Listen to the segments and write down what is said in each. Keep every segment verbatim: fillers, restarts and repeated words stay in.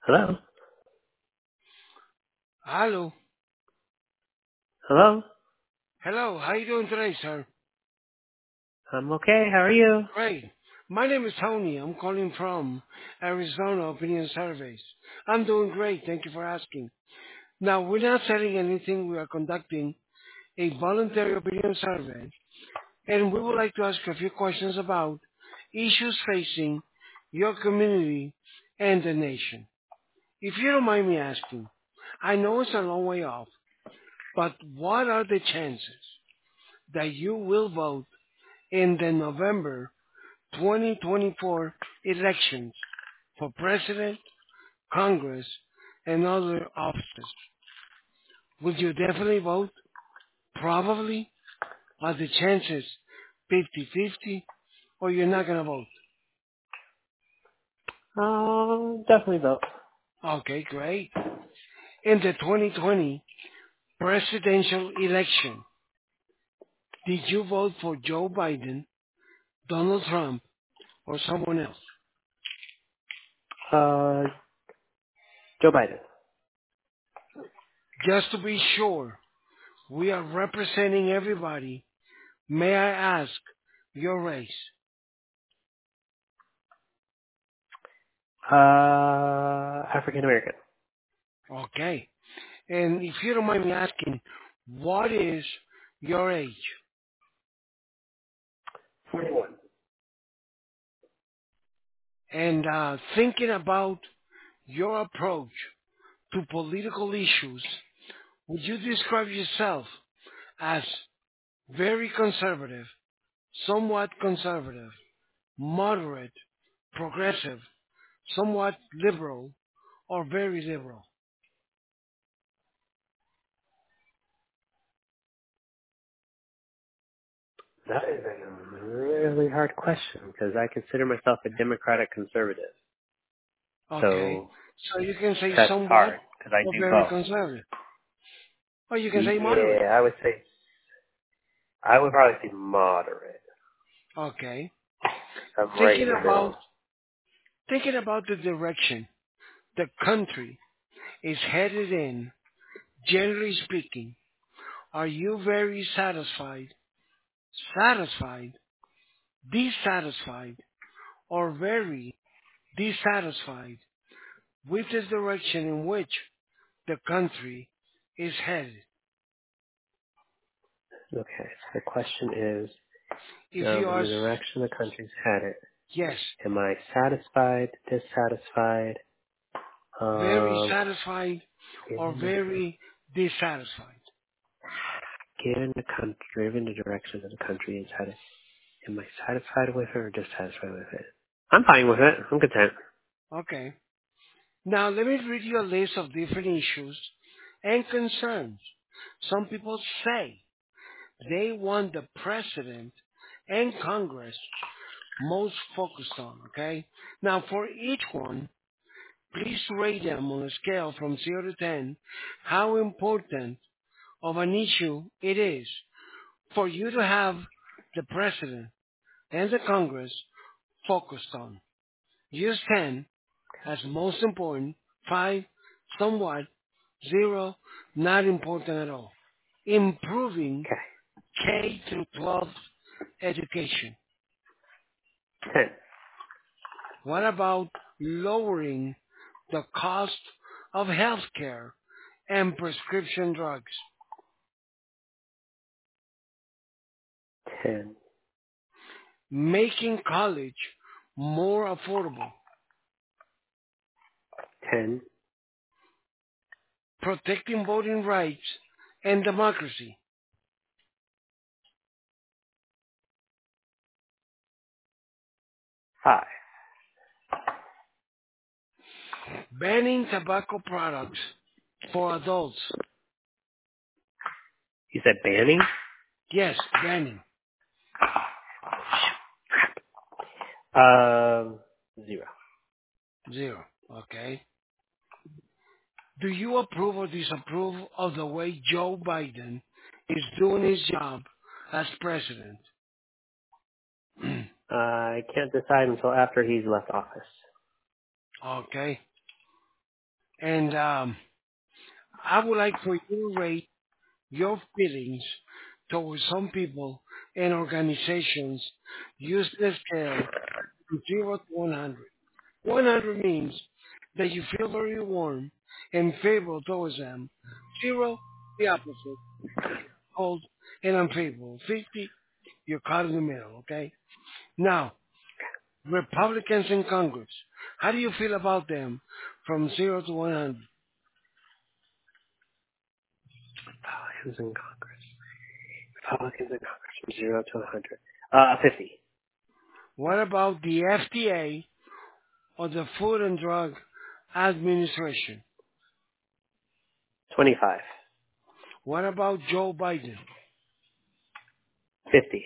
Hello? Hello. Hello? Hello. How you doing today, sir? I'm okay. How are you? Great. My name is Tony. I'm calling from Arizona Opinion Surveys. I'm doing great. Thank you for asking. Now, we're not selling anything. We are conducting a voluntary opinion survey, and we would like to ask you a few questions about issues facing your community and the nation. If you don't mind me asking, I know it's a long way off, but what are the chances that you will vote in the November twenty twenty-four elections for president, Congress, and other offices? Would you definitely vote? Probably. Are the chances fifty-fifty, or you're not going to vote? Um, definitely vote. Okay, great. In the twenty twenty presidential election, did you vote for Joe Biden, Donald Trump, or someone else? Uh, Joe Biden. Just to be sure, we are representing everybody. May I ask your race? Uh, African American. Okay. And if you don't mind me asking, what is your age? forty-one. And uh, thinking about your approach to political issues, would you describe yourself as very conservative, somewhat conservative, moderate, progressive, somewhat liberal, or very liberal? That is a really hard question because I consider myself a Democratic conservative. Okay. So So you can say that's somewhat hard because I or do very both. conservative. Or you can say moderate. Yeah, I would say, I would probably say moderate. Okay. I'm right in Thinking the about middle. thinking about the direction the country is headed in, generally speaking, are you very satisfied, satisfied, dissatisfied, or very dissatisfied with the direction in which the country is headed? Okay, so the question is, If um, you in are, the s- direction the country's headed, yes, am I satisfied, dissatisfied, very um, satisfied or given the very dissatisfied. given the country, given the direction that the country is headed, am I satisfied with it or dissatisfied with it? I'm fine with it. I'm content. Okay. Now let me read you a list of different issues and concerns. Some people say they want the president and Congress most focused on, okay? Now for each one, please rate them on a scale from zero to ten, how important of an issue it is for you to have the president and the Congress focused on. Use ten as most important, five somewhat, zero not important at all. Improving Okay. K through twelve education. Ten. What about lowering the cost of healthcare and prescription drugs? Ten. Making college more affordable. Ten. Protecting voting rights and democracy. Five. Banning tobacco products for adults. You said banning? Yes, banning. Um, zero. Zero. Okay. Do you approve or disapprove of the way Joe Biden is doing his job as president? Uh, I can't decide until after he's left office. Okay. And um, I would like for you to rate your feelings towards some people and organizations use the scale from zero to one hundred. one hundred means that you feel very warm and favorable towards them. Zero, the opposite, cold and unfavorable. fifty, you're caught in the middle, okay? Now, Republicans in Congress, how do you feel about them from zero to one hundred? Republicans in Congress. Republicans in Congress from zero to one hundred. Uh, fifty. What about the F D A or the Food and Drug Administration? twenty-five. What about Joe Biden? fifty.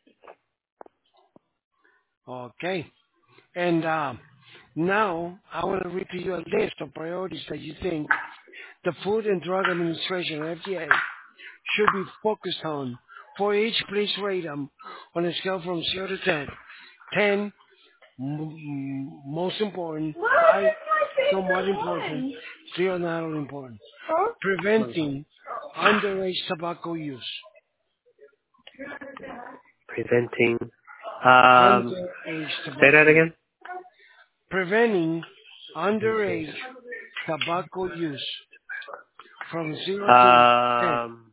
Okay. And um, now I want to read to you a list of priorities that you think the Food and Drug Administration, F D A, should be focused on. For each, please rate them on a scale from zero to ten. ten, m- m- most important. five, somewhat important. zero, not all important. Preventing underage tobacco use. Preventing. Um, Underage say tobacco that use. again. Preventing underage tobacco use from zero to ten. Um,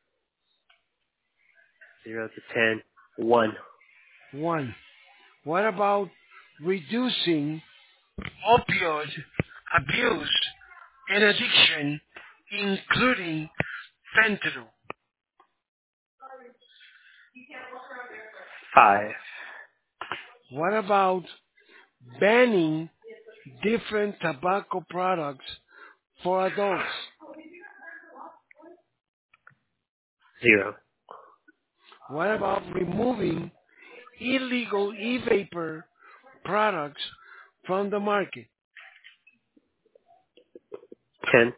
zero to ten. One. One. What about reducing opioid abuse and addiction, including fentanyl? Five. What about banning different tobacco products for adults? Zero. What about removing illegal e-vapor products from the market? Ten.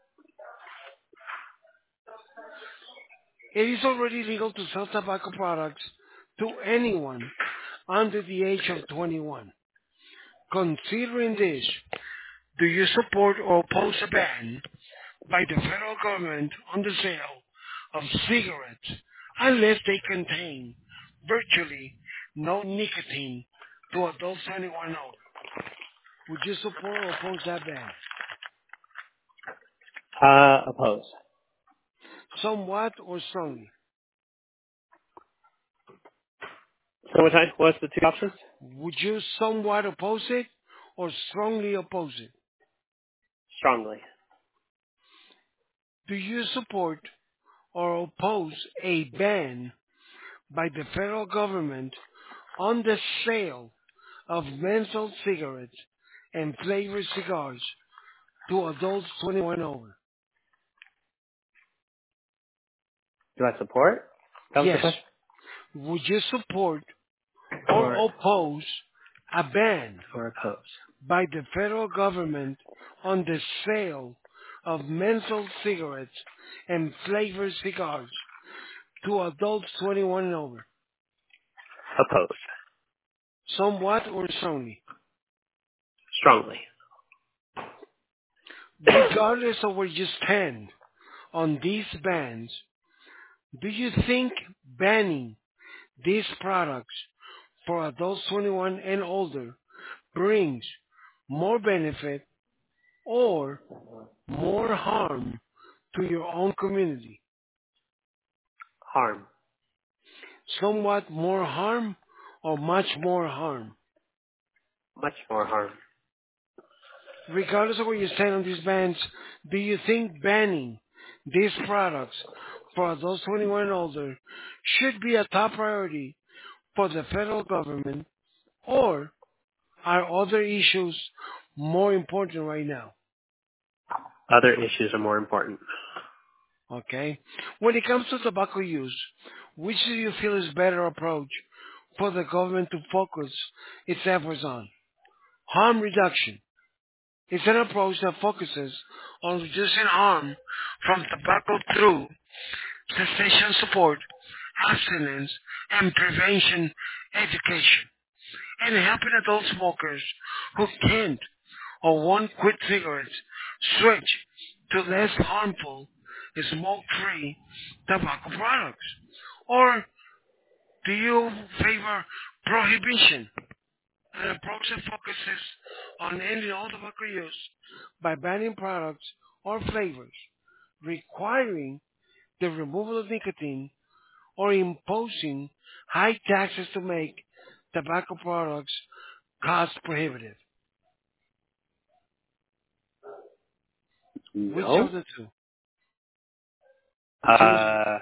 It is already legal to sell tobacco products to anyone under the age of twenty-one. Considering this, do you support or oppose a ban by the federal government on the sale of cigarettes unless they contain virtually no nicotine to adults twenty-one and older? Would you support or oppose that ban? Uh, oppose. Somewhat or strongly? So what time? What's the two options? Would you somewhat oppose it or strongly oppose it? Strongly. Do you support or oppose a ban by the federal government on the sale of menthol cigarettes and flavored cigars to adults twenty-one and over? Do I support? That was the Yes. question? Would you support or Or, oppose a ban or oppose? by the federal government on the sale of menthol cigarettes and flavored cigars to adults twenty-one and over? Oppose. Somewhat or strongly? Strongly. Regardless of where you stand on these bans, do you think banning these products for adults twenty-one and older brings more benefit or more harm to your own community? Harm. Somewhat more harm or much more harm? Much more harm. Regardless of where you stand on these bans, do you think banning these products for adults twenty-one and older should be a top priority for the federal government, or are other issues more important right now? Other issues are more important. Okay? When it comes to tobacco use, which do you feel is better approach for the government to focus its efforts on? Harm reduction. It's an approach that focuses on reducing harm from tobacco through cessation support, abstinence, and prevention education, and helping adult smokers who can't or want quit cigarettes, switch to less harmful, smoke-free tobacco products? Or do you favor prohibition, an approach that focuses on ending all tobacco use by banning products or flavors, requiring the removal of nicotine, or imposing high taxes to make tobacco products cost prohibitive? Which of No. the two? Choose. Uh,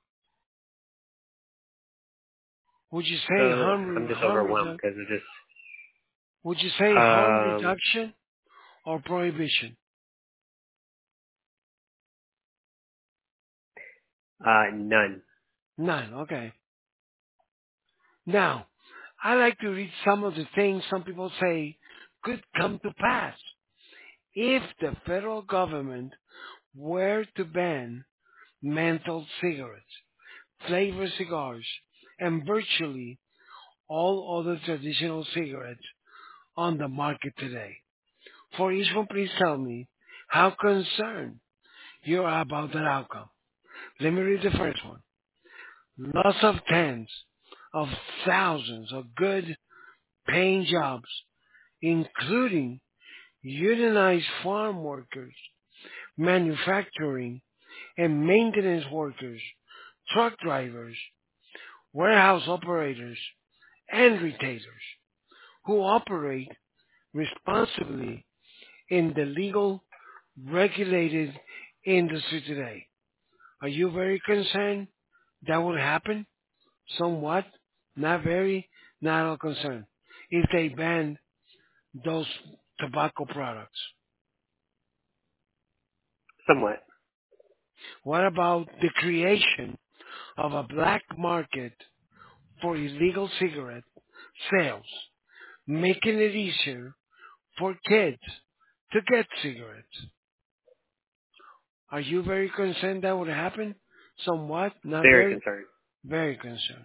Would you say uh harm I'm re- just harm overwhelmed reduction? because it just, Would you say harm um, reduction or prohibition? uh, none. None. Okay. Now, I like to read some of the things some people say could come to pass if the federal government were to ban menthol cigarettes, flavored cigars, and virtually all other traditional cigarettes on the market today. For each one, please tell me how concerned you are about that outcome. Let me read the first one. Loss of tens of thousands of good paying jobs, including unionized farm workers, manufacturing and maintenance workers, truck drivers, warehouse operators, and retailers who operate responsibly in the legal, regulated industry today. Are you very concerned that would happen? Somewhat, not very, not all concerned. If they ban those tobacco products. Somewhat. What about the creation of a black market for illegal cigarette sales, making it easier for kids to get cigarettes? Are you very concerned that would happen? Somewhat, not Very very, concerned. very concerned.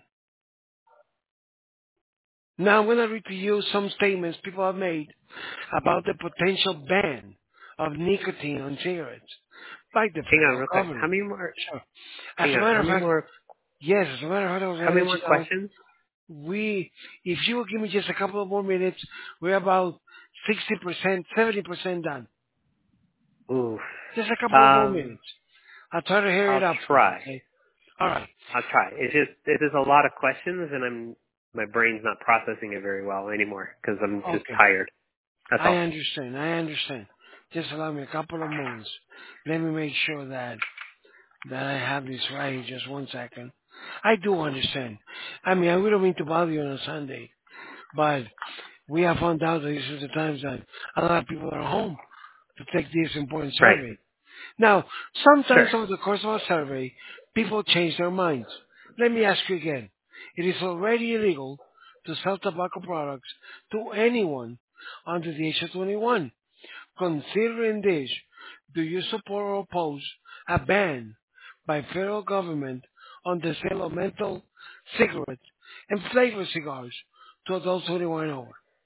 Now I'm going to read to you some statements people have made about the potential ban of nicotine on cigarettes by the Hang on federal real quick. How government. many more, Sure. As hang a on, matter how of many fact, more, yes, as a matter of fact, I was how going to many let more you know, questions? we, if you will give me just a couple of more minutes, we're about sixty percent, seventy percent done. Ooh. Just a couple of more Um, minutes. I'll try to hurry it I'll up for you, try. okay? All right. I'll try. It's just, it is a lot of questions and I'm, my brain's not processing it very well anymore because I'm just Okay. tired. That's I all. understand. I understand. Just allow me a couple of moments. Let me make sure that that I have this right. Just one second. I do understand. I mean, I don't mean to bother you on a Sunday, but we have found out that these are the times that a lot of people are home to take this important Right. survey. Now, sometimes Sure. over the course of a survey, people change their minds. Let me ask you again. It is already illegal to sell tobacco products to anyone under the age of twenty-one. Considering this, do you support or oppose a ban by federal government on the sale of menthol cigarettes and flavored cigars to adults twenty-one and over?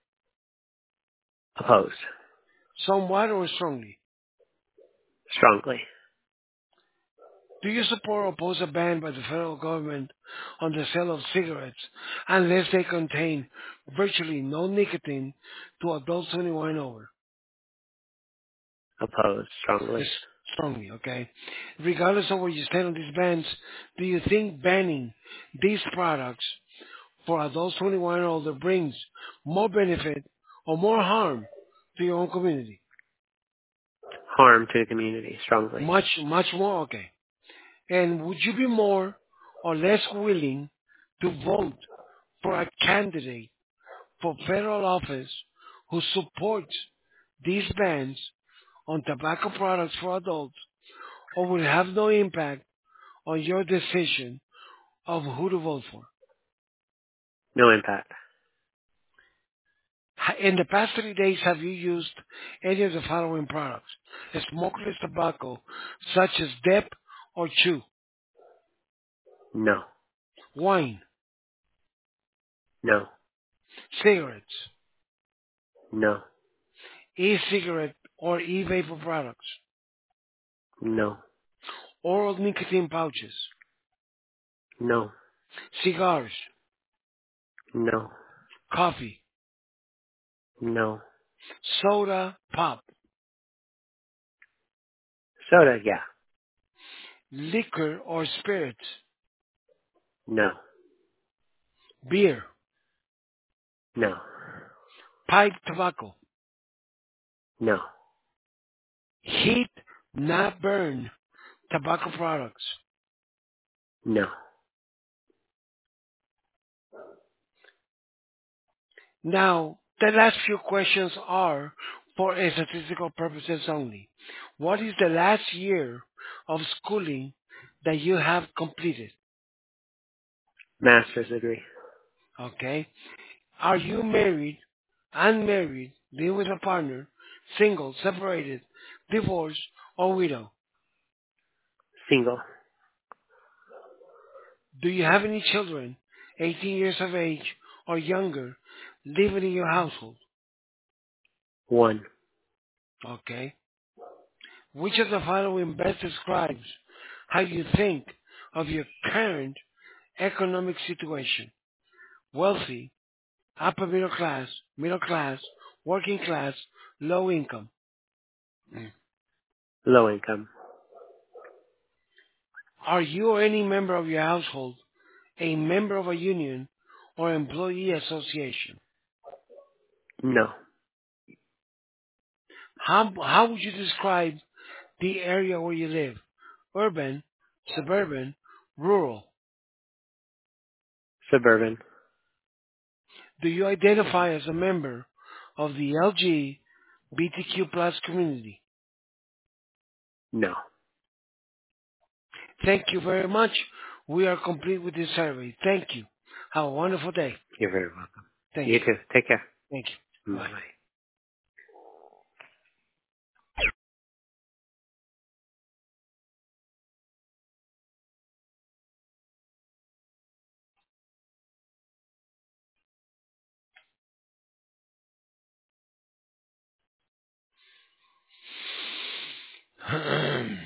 Opposed. Somewhat or strongly? Strongly. Do you support or oppose a ban by the federal government on the sale of cigarettes unless they contain virtually no nicotine to adults twenty-one and over? Opposed. Strongly. Yes, strongly, okay? Regardless of where you stand on these bans, do you think banning these products for adults twenty-one and older brings more benefit or more harm to your own community? Harm to the community. Strongly. Much, much more, okay. And would you be more or less willing to vote for a candidate for federal office who supports these bans on tobacco products for adults or will have no impact on your decision of who to vote for? No impact. Ha- In the past three days, have you used any of the following products? Smokeless tobacco, such as Dep or Chew, No. wine, No. cigarettes, No. e-cigarette or e-vapor products, No. oral nicotine pouches, No. cigars, No. coffee, No. soda, pop, Soda, yeah. liquor or spirits, No. beer, No. pipe tobacco, No. heat, not burn, tobacco products. No. Now, the last few questions are for statistical purposes only. What is the last year of schooling that you have completed? Master's degree. Okay. Are you married, unmarried, living with a partner, single, separated, divorced, or widow? Single. Do you have any children, eighteen years of age or younger, living in your household? One. Okay. Which of the following best describes how you think of your current economic situation? Wealthy, upper middle class, middle class, working class, low income. Mm. Low income. Are you or any member of your household a member of a union or employee association? No. How, how would you describe the area where you live? Urban, suburban, rural. Suburban. Do you identify as a member of the L G B T Q plus community? No. Thank you very much. We are complete with this survey. Thank you. Have a wonderful day. You're very welcome. Thank You you. too. Take care. Thank you. Bye. Bye. Bye.